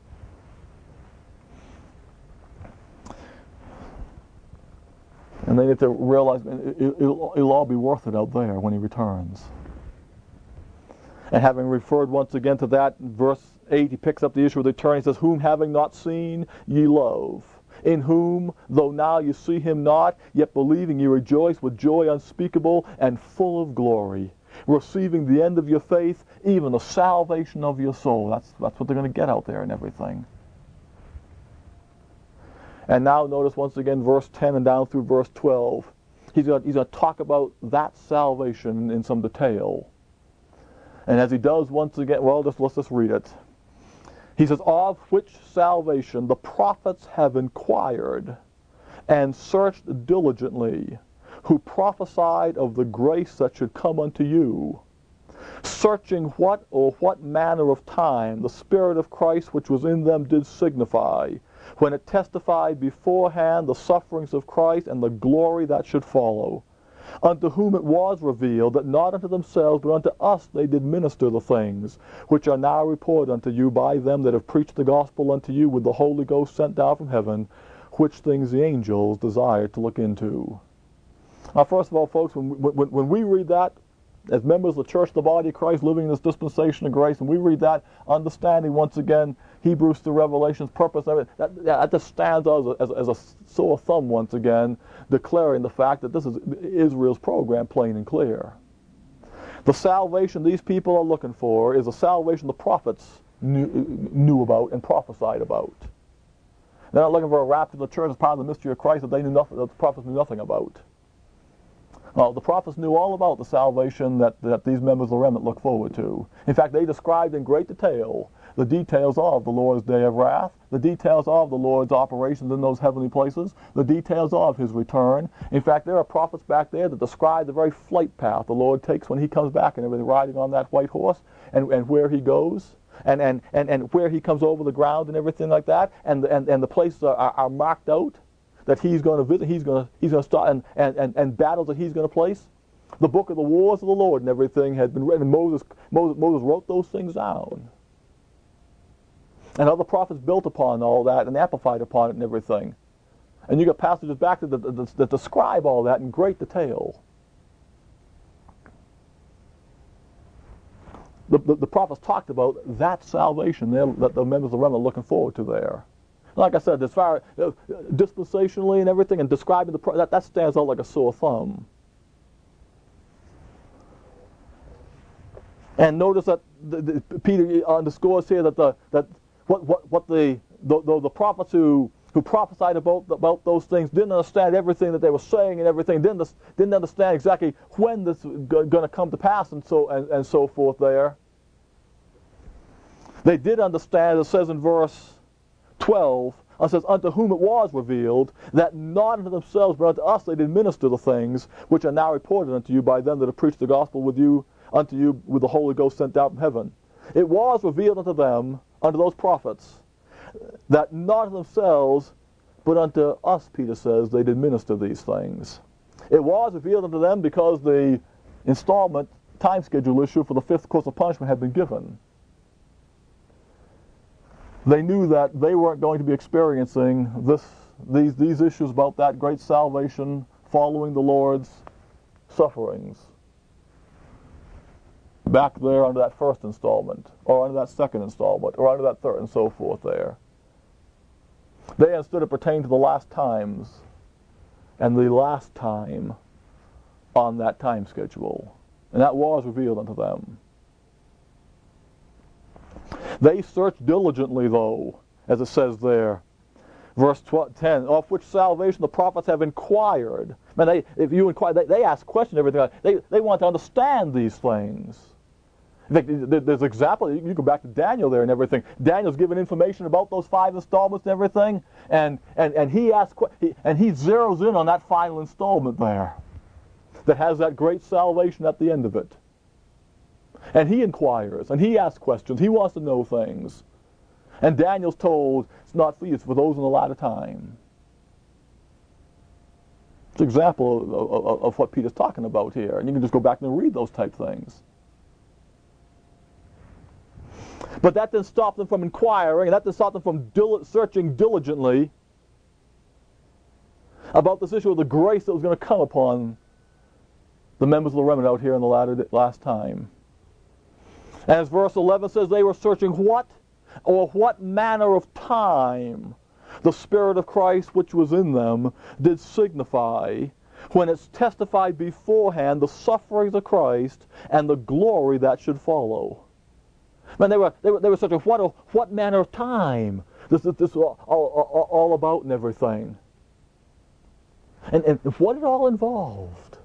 And they need to realize it, it, it'll, it'll all be worth it out there when he returns. And having referred once again to that, in verse eight, he picks up the issue of the return. He says, whom having not seen, ye love. In whom, though now you see him not, yet believing ye rejoice with joy unspeakable and full of glory, receiving the end of your faith, even the salvation of your soul. That's, that's what they're going to get out there and everything. And now notice once again verse ten and down through verse twelve. He's going, he's going to talk about that salvation in some detail. And as he does once again, well, just, let's just read it. He says, of which salvation the prophets have inquired and searched diligently, who prophesied of the grace that should come unto you, searching what or what manner of time the Spirit of Christ which was in them did signify, when it testified beforehand the sufferings of Christ and the glory that should follow, unto whom it was revealed that not unto themselves but unto us they did minister the things which are now reported unto you by them that have preached the gospel unto you with the Holy Ghost sent down from heaven, which things the angels desire to look into. Now, first of all, folks, when, when, when we read that, as members of the church, the body of Christ, living in this dispensation of grace, and we read that, understanding once again Hebrews to Revelation's purpose, that, that just stands out as a, as a sore thumb once again, declaring the fact that this is Israel's program, plain and clear. The salvation these people are looking for is a salvation the prophets knew, knew about and prophesied about. They're not looking for a rapture of the church as part of the mystery of Christ that they knew nothing, that the prophets knew nothing about. Well, the prophets knew all about the salvation that, that these members of the remnant look forward to. In fact, they described in great detail the details of the Lord's day of wrath, the details of the Lord's operations in those heavenly places, the details of his return. In fact, there are prophets back there that describe the very flight path the Lord takes when he comes back and everything, riding on that white horse, and, and where he goes, and, and, and, and where he comes over the ground and everything like that, and, and, and the places are, are, are marked out that he's going to visit, he's going to he's going to start, and, and, and, and battles that he's going to place. The book of the wars of the Lord and everything had been written, and Moses, Moses, Moses wrote those things down. And other prophets built upon all that and amplified upon it and everything. And you got passages back that, that, that describe all that in great detail. The, the, the prophets talked about that salvation there that the members of the remnant are looking forward to there. Like I said, as far as uh, dispensationally and everything, and describing the pro- that that stands out like a sore thumb. And notice that the, the, Peter underscores here that the that what what what the the, the, the prophets who who prophesied about about those things didn't understand everything that they were saying and everything, didn't didn't understand exactly when this was going to come to pass and so and, and so forth. There, they did understand. It says in verse twelve, it says, unto whom it was revealed that not unto themselves but unto us they did minister the things which are now reported unto you by them that have preached the gospel with you unto you with the Holy Ghost sent down from heaven. It was revealed unto them, unto those prophets, that not unto themselves but unto us, Peter says, they did minister these things. It was revealed unto them because the installment time schedule issue for the fifth course of punishment had been given. They knew that they weren't going to be experiencing this, these, these issues about that great salvation following the Lord's sufferings back there under that first installment, or under that second installment, or under that third, and so forth there. They understood it pertained to the last times, and the last time on that time schedule. And that was revealed unto them. They searched diligently, though, as it says there, verse ten, of which salvation the prophets have inquired. Man, they, if you inquire, they, they ask questions, everything. They, they want to understand these things. In fact, there's an example. You go back to Daniel there and everything. Daniel's given information about those five installments and everything, and and and he asks, he, and he zeroes in on that final installment there, that has that great salvation at the end of it. And he inquires, and he asks questions. He wants to know things. And Daniel's told, it's not for you, it's for those in the latter time. It's an example of, of, of what Peter's talking about here. And you can just go back and read those type things. But that didn't stop them from inquiring, and that didn't stop them from dil- searching diligently about this issue of the grace that was going to come upon the members of the remnant out here in the latter, last time. As verse eleven says, they were searching what or what manner of time the Spirit of Christ which was in them did signify, when it's testified beforehand the sufferings of Christ and the glory that should follow. Man, they were they were they were searching what what manner of time this this, this all, all, all about and everything, and and what it all involved.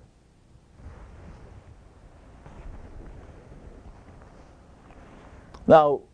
Now,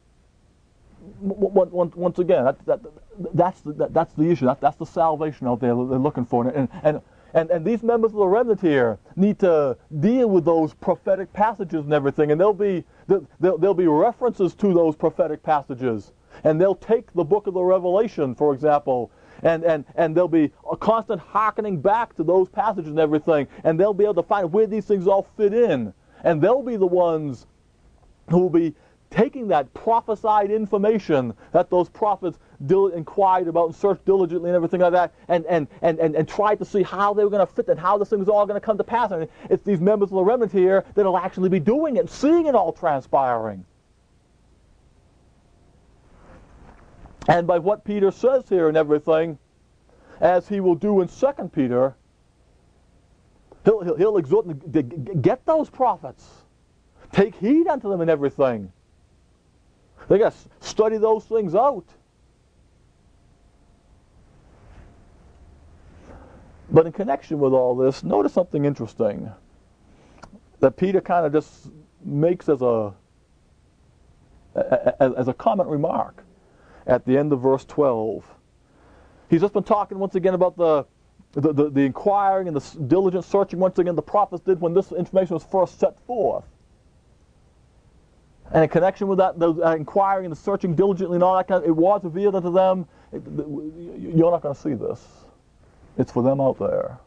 once again, that, that, that's the, that, that's the issue. That, that's the salvation out there that they're looking for, and and. And, and these members of the remnant here need to deal with those prophetic passages and everything, and there'll be there'll, there'll be references to those prophetic passages, and they'll take the book of the Revelation, for example, and and and there'll be a constant hearkening back to those passages and everything, and they'll be able to find where these things all fit in, and they'll be the ones who will be taking that prophesied information that those prophets dil- inquired about and searched diligently and everything like that, and and, and, and, and tried to see how they were going to fit and how this thing was all going to come to pass. And it's these members of the remnant here that will actually be doing it, seeing it all transpiring. And by what Peter says here and everything, as he will do in Second Peter, he'll, he'll, he'll exhort them to get those prophets. Take heed unto them and everything. They got to study those things out. But in connection with all this, notice something interesting that Peter kind of just makes as a as, as a comment remark at the end of verse twelve. He's just been talking once again about the the, the, the inquiring and the diligent searching once again the prophets did when this information was first set forth. And in connection with that, the uh, inquiring and the searching diligently and all that kind of, it was revealed unto them. It, you're not going to see this. It's for them out there.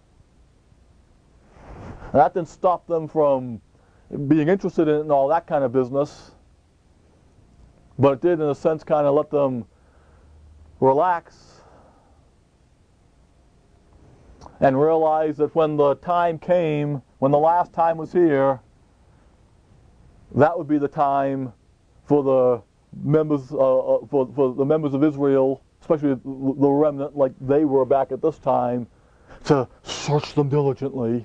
And that didn't stop them from being interested in it and all that kind of business. But it did, in a sense, kind of let them relax and realize that when the time came, when the last time was here, that would be the time for the members, uh, for, for the members of Israel, especially the remnant, like they were back at this time, to search them diligently.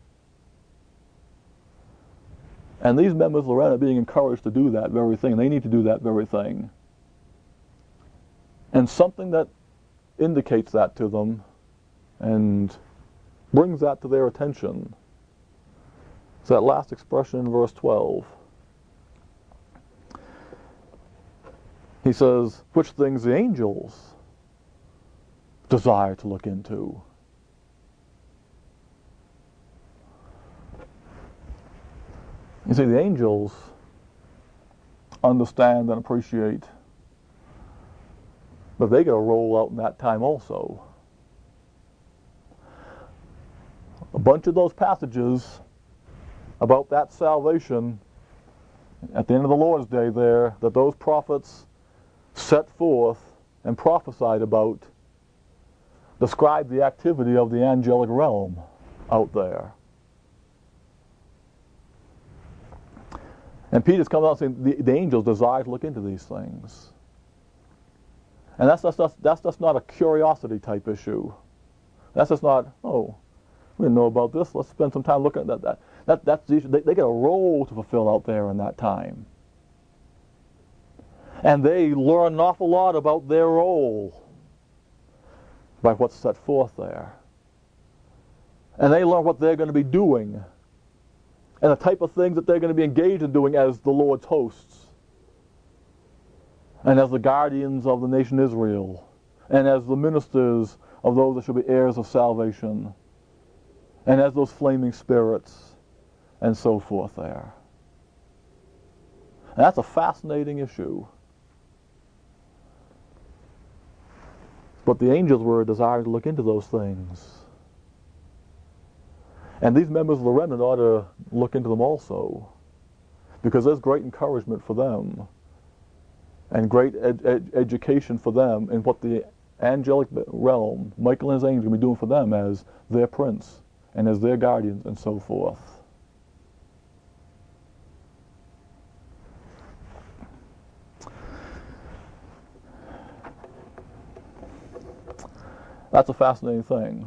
And these members of the remnant are being encouraged to do that very thing. They need to do that very thing. And something that indicates that to them and brings that to their attention is that last expression in verse twelve. He says, which things the angels desire to look into. You see, the angels understand and appreciate that they got to roll out in that time also. A bunch of those passages about that salvation at the end of the Lord's Day there, that those prophets set forth and prophesied about, describe the activity of the angelic realm out there. And Peter's coming out saying the, the angels desire to look into these things. And that's just, that's, that's just not a curiosity type issue. That's just not, oh, we didn't know about this, let's spend some time looking at that. that, that that's the issue. They, they got a role to fulfill out there in that time. And they learn an awful lot about their role by what's set forth there. And they learn what they're going to be doing and the type of things that they're going to be engaged in doing as the Lord's hosts and as the guardians of the nation Israel and as the ministers of those that shall be heirs of salvation and as those flaming spirits and so forth there. And that's a fascinating issue. But the angels were desiring to look into those things. And these members of the remnant ought to look into them also, because there's great encouragement for them and great ed- ed- education for them in what the angelic realm, Michael and his angels, are going to be doing for them as their prince and as their guardians and so forth. That's a fascinating thing.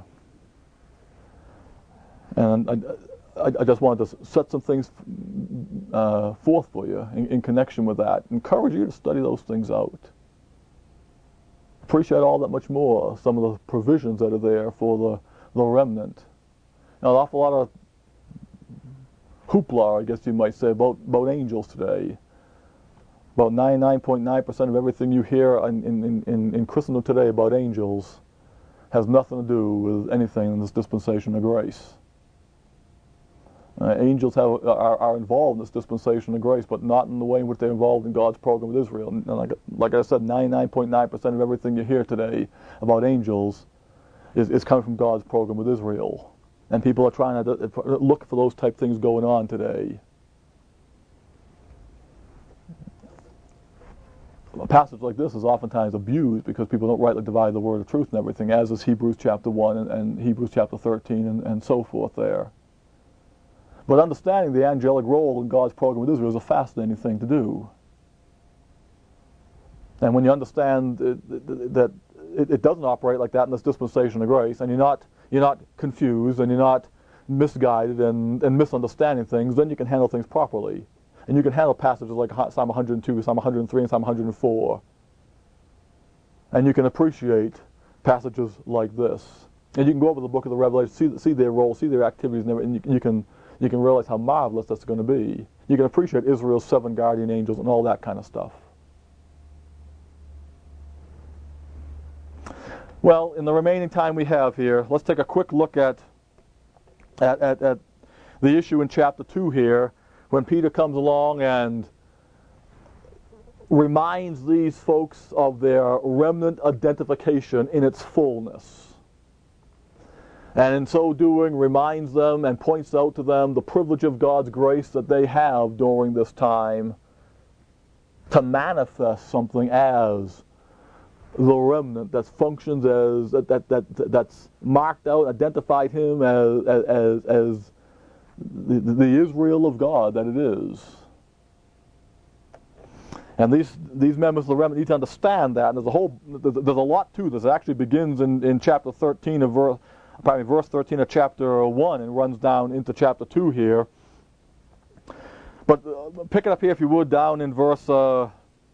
And I, I, I just wanted to set some things uh, forth for you in, in connection with that. Encourage you to study those things out. Appreciate all that much more, some of the provisions that are there for the, the remnant. Now, an awful lot of hoopla, I guess you might say, about, about angels today. About ninety-nine point nine percent of everything you hear in, in, in, in Christendom today about angels has nothing to do with anything in this dispensation of grace. Uh, angels have, are, are involved in this dispensation of grace, but not in the way in which they're involved in God's program with Israel. And like, like I said, ninety-nine point nine percent of everything you hear today about angels is, is coming from God's program with Israel. And people are trying to look for those type things going on today. A passage like this is oftentimes abused because people don't rightly divide the word of truth and everything, as is Hebrews chapter one and, and Hebrews chapter thirteen and, and so forth there. But understanding the angelic role in God's program with Israel is a fascinating thing to do. And when you understand it, that it, it doesn't operate like that in this dispensation of grace, and you're not you're not confused and you're not misguided and, and misunderstanding things, then you can handle things properly. And you can handle passages like Psalm one hundred two, Psalm one hundred three, and Psalm one hundred four. And you can appreciate passages like this. And you can go over the book of the Revelation, see, see their role, see their activities, and, and you, you can you can realize how marvelous that's going to be. You can appreciate Israel's seven guardian angels and all that kind of stuff. Well, in the remaining time we have here, let's take a quick look at at, at, at the issue in chapter two here, when Peter comes along and reminds these folks of their remnant identification in its fullness. And in so doing, reminds them and points out to them the privilege of God's grace that they have during this time to manifest something as the remnant that functions as, that, that, that that's marked out, identified him as, as, as The, the Israel of God that it is. And these these members of the remnant need to understand that. And there's a whole there's, there's a lot to this. It actually begins in, in chapter thirteen of verse probably verse thirteen of chapter one and runs down into chapter two here. But uh, pick it up here if you would down in verse uh,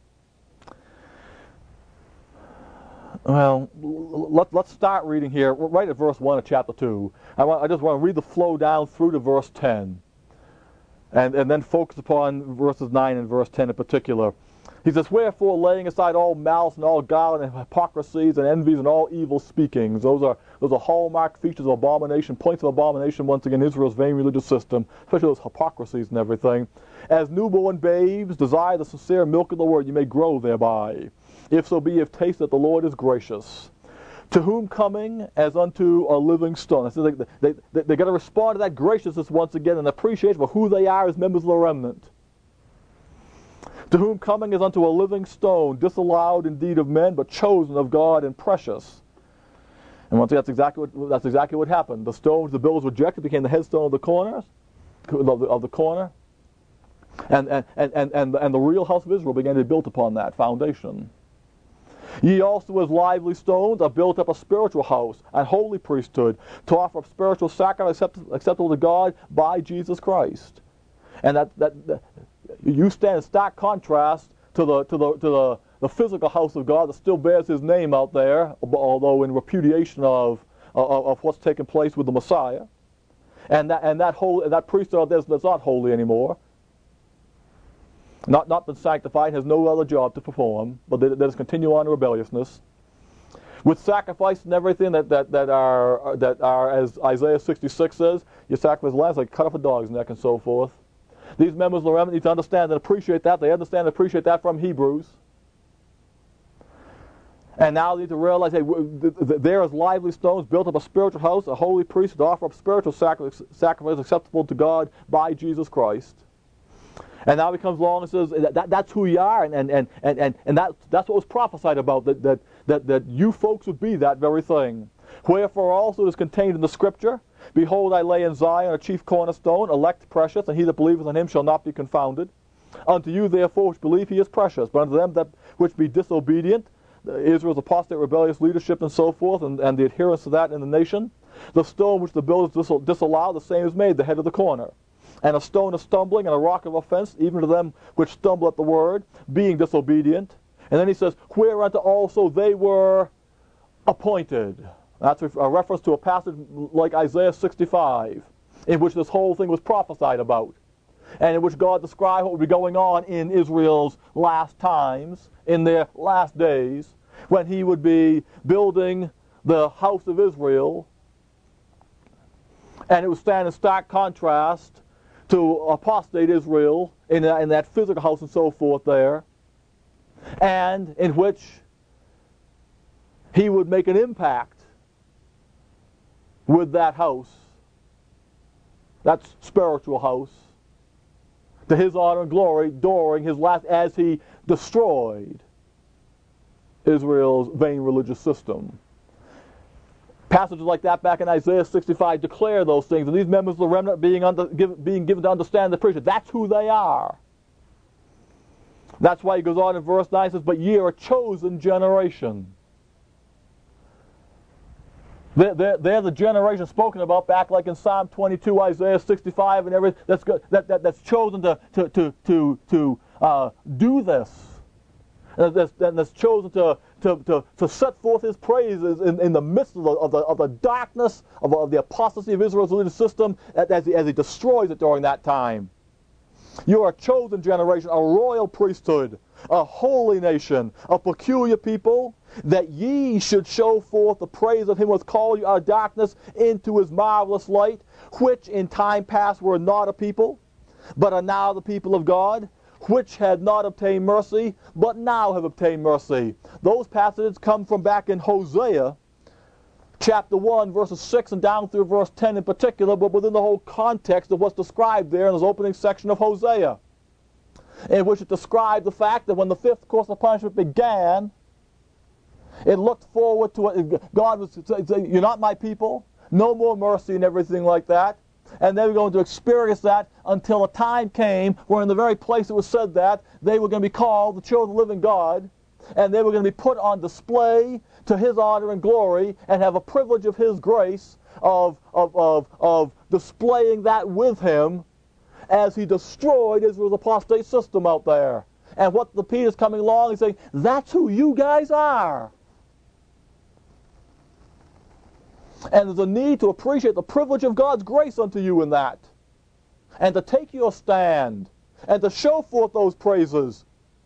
Well, let, let's start reading here, right at verse one of chapter two. I, want, I just want to read the flow down through to verse ten. And, and then focus upon verses nine and verse ten in particular. He says, "Wherefore, laying aside all malice and all guile and hypocrisies and envies and all evil speakings," those are those are hallmark features of abomination, points of abomination, once again, Israel's vain religious system, especially those hypocrisies and everything. "As newborn babes, desire the sincere milk of the word, you may grow thereby. If so be, if taste that the Lord is gracious. To whom coming as unto a living stone." So they, they, they, they got to respond to that graciousness once again and appreciation for who they are as members of the remnant. "To whom coming as unto a living stone, disallowed indeed of men, but chosen of God and precious." And once again, that's exactly what, that's exactly what happened. The stones the builders rejected became the headstone of the corners, of the, of the corner. And, and, and, and, and, and the real house of Israel began to be built upon that foundation. "Ye also as lively stones are built up a spiritual house, and holy priesthood, to offer up spiritual sacrifice acceptable to God by Jesus Christ." And that, that, that you stand in stark contrast to the to the to the, the physical house of God that still bears his name out there, although in repudiation of of, of what's taken place with the Messiah. And that and that whole that priesthood that's, that's not holy anymore. Not not been sanctified, has no other job to perform, but they, they just continue on in rebelliousness, with sacrifice and everything that, that, that are that are, as Isaiah sixty-six says, you sacrifice lambs like cut off a dog's neck and so forth. These members of the remnant need to understand and appreciate that. They understand and appreciate that from Hebrews. And now they need to realize, hey, they're as lively stones, built up a spiritual house, a holy priest to offer up spiritual sacrifice acceptable to God by Jesus Christ. And now he comes along and says that, that that's who you are, and and and and, and, and that that's what was prophesied about, that, that that that you folks would be that very thing. Wherefore also it is contained in the scripture, behold, I lay in Zion a chief cornerstone, elect precious, and he that believeth on him shall not be confounded. Unto you therefore which believe he is precious, but unto them that which be disobedient, Israel's apostate rebellious leadership and so forth, and, and the adherence to that in the nation, the stone which the builders disallow, the same is made the head of the corner. And a stone of stumbling and a rock of offense, even to them which stumble at the word, being disobedient. And then he says, whereunto also they were appointed. That's a reference to a passage like Isaiah sixty-five, in which this whole thing was prophesied about, and in which God described what would be going on in Israel's last times, in their last days, when he would be building the house of Israel. And it would stand in stark contrast to apostate Israel in that, in that physical house and so forth there, and in which he would make an impact with that house, that spiritual house, to his honor and glory during his last, as he destroyed Israel's vain religious system. Passages like that back in Isaiah sixty-five declare those things, and these members of the remnant being, under, give, being given to understand the preacher. That's who they are. That's why he goes on in verse nine and says, but ye are a chosen generation. They're, they're, they're the generation spoken about back like in Psalm twenty-two, Isaiah sixty-five, and everything that's, good, that, that, that's chosen to, to, to, to, to uh, do this. And that's, and that's chosen to, to, to, to set forth his praises in, in the midst of the, of the, of the darkness of, of the apostasy of Israel's religious system as he, as he destroys it during that time. You are a chosen generation, a royal priesthood, a holy nation, a peculiar people, that ye should show forth the praise of him who hath called you out of darkness into his marvelous light, which in time past were not a people, but are now the people of God, which had not obtained mercy, but now have obtained mercy. Those passages come from back in Hosea, chapter one, verses six and down through verse ten in particular, but within the whole context of what's described there in this opening section of Hosea, in which it described the fact that when the fifth course of punishment began, it looked forward to it. God was saying, you're not my people, no more mercy and everything like that. And they were going to experience that until a time came where in the very place it was said that, they were going to be called the children of the living God, and they were going to be put on display to his honor and glory, and have a privilege of his grace of, of, of, of displaying that with him as he destroyed Israel's apostate system out there. And what the Peter's coming along and saying, that's who you guys are. And there's a need to appreciate the privilege of God's grace unto you in that. And to take your stand. And to show forth those praises.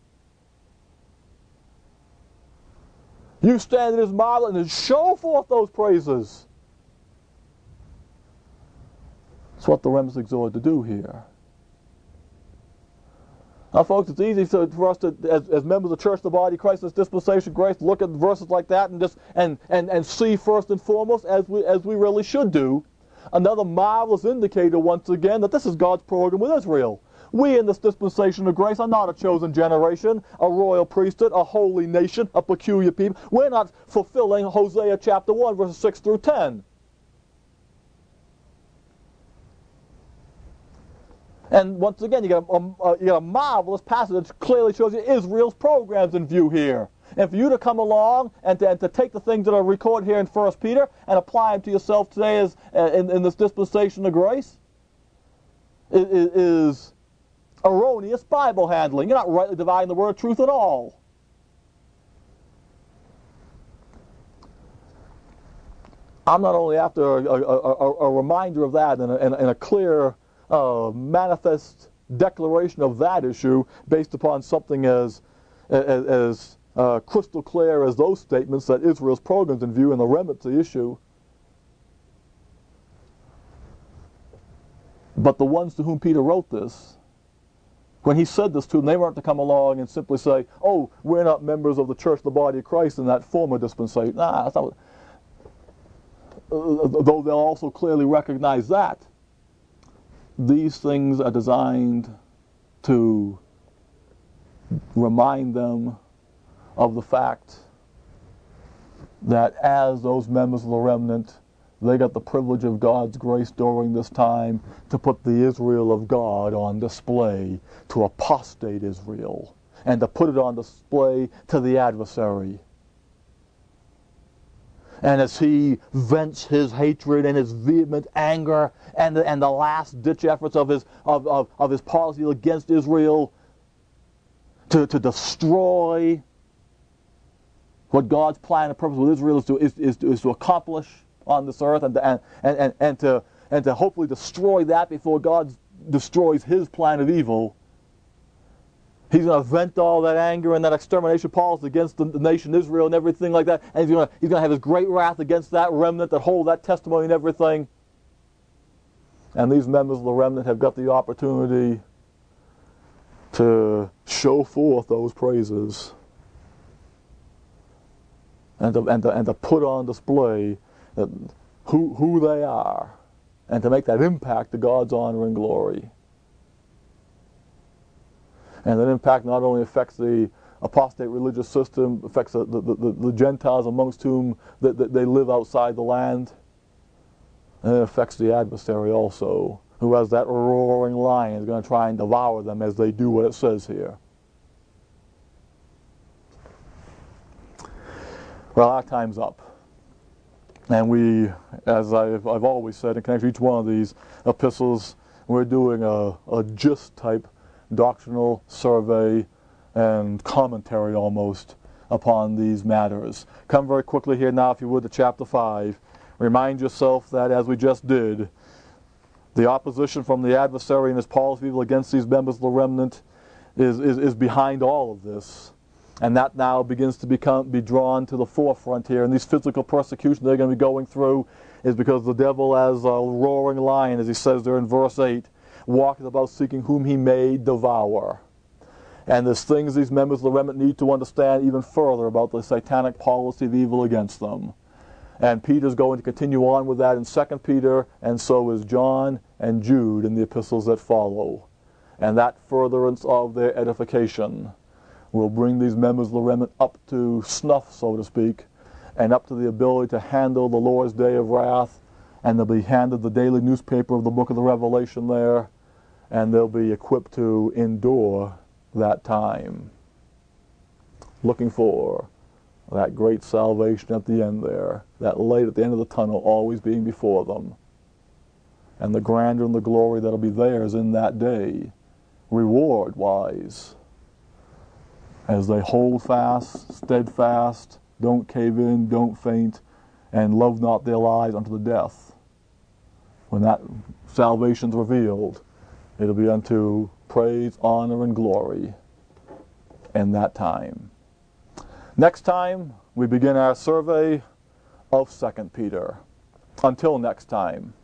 You stand in his marvel and to show forth those praises. That's what the remnant's exhorted to do here. Now, folks, it's easy to, for us to, as, as members of the church, the body of Christ, this dispensation of grace, look at verses like that and just and, and, and see first and foremost, as we as we really should do, another marvelous indicator once again that this is God's program with Israel. We in this dispensation of grace are not a chosen generation, a royal priesthood, a holy nation, a peculiar people. We're not fulfilling Hosea chapter one, verses six through ten. And once again, you got a, a, you got a marvelous passage that clearly shows you Israel's programs in view here. And for you to come along and to, and to take the things that are recorded here in First Peter and apply them to yourself today as uh, in, in this dispensation of grace is, is erroneous Bible handling. You're not rightly dividing the word of truth at all. I'm not only after a, a, a, a reminder of that and a, and a, and a clear Uh, manifest declaration of that issue based upon something as as, as uh, crystal clear as those statements that Israel's programs in view and the remnant to issue. But the ones to whom Peter wrote this, when he said this to them, they weren't to come along and simply say, oh, we're not members of the church, the body of Christ in that former dispensation. Nah, that's not what, uh, though they'll also clearly recognize that. These things are designed to remind them of the fact that as those members of the remnant, they got the privilege of God's grace during this time to put the Israel of God on display to apostate Israel, and to put it on display to the adversary. And as he vents his hatred and his vehement anger and the, and the last-ditch efforts of his of, of, of his policy against Israel to, to destroy what God's plan and purpose with Israel is to is, is, to, is to accomplish on this earth, and to, and, and, and to and to hopefully destroy that before God destroys his plan of evil. He's going to vent all that anger and that extermination policy against the, the nation Israel and everything like that, and he's going to he's going to have his great wrath against that remnant that hold that testimony and everything. And these members of the remnant have got the opportunity to show forth those praises and to and to, and to put on display that who who they are, and to make that impact to God's honor and glory. And that impact not only affects the apostate religious system, affects the, the, the, the Gentiles amongst whom that, that they live outside the land, and it affects the adversary also, who has that roaring lion is going to try and devour them as they do what it says here. Well, our time's up. And we, as I've, I've always said, in connection with each one of these epistles, we're doing a, a gist type doctrinal survey and commentary almost upon these matters. Come very quickly here now, if you would, to chapter five. Remind yourself that, as we just did, the opposition from the adversary and his policy against these members of the remnant is, is, is behind all of this. And that now begins to become be drawn to the forefront here. And these physical persecutions they're going to be going through is because the devil, as a roaring lion, as he says there in verse eight, walketh about seeking whom he may devour. And there's things these members of the remnant need to understand even further about the satanic policy of evil against them. And Peter's going to continue on with that in Second Peter, and so is John and Jude in the epistles that follow. And that furtherance of their edification will bring these members of the remnant up to snuff, so to speak, and up to the ability to handle the Lord's day of wrath, and they'll be handed the daily newspaper of the book of the Revelation there, and they'll be equipped to endure that time, looking for that great salvation at the end there, that light at the end of the tunnel always being before them, and the grandeur and the glory that'll be theirs in that day, reward-wise, as they hold fast, steadfast, don't cave in, don't faint, and love not their lives unto the death. When that salvation's revealed, it'll be unto praise, honor, and glory in that time. Next time, we begin our survey of Second Peter. Until next time.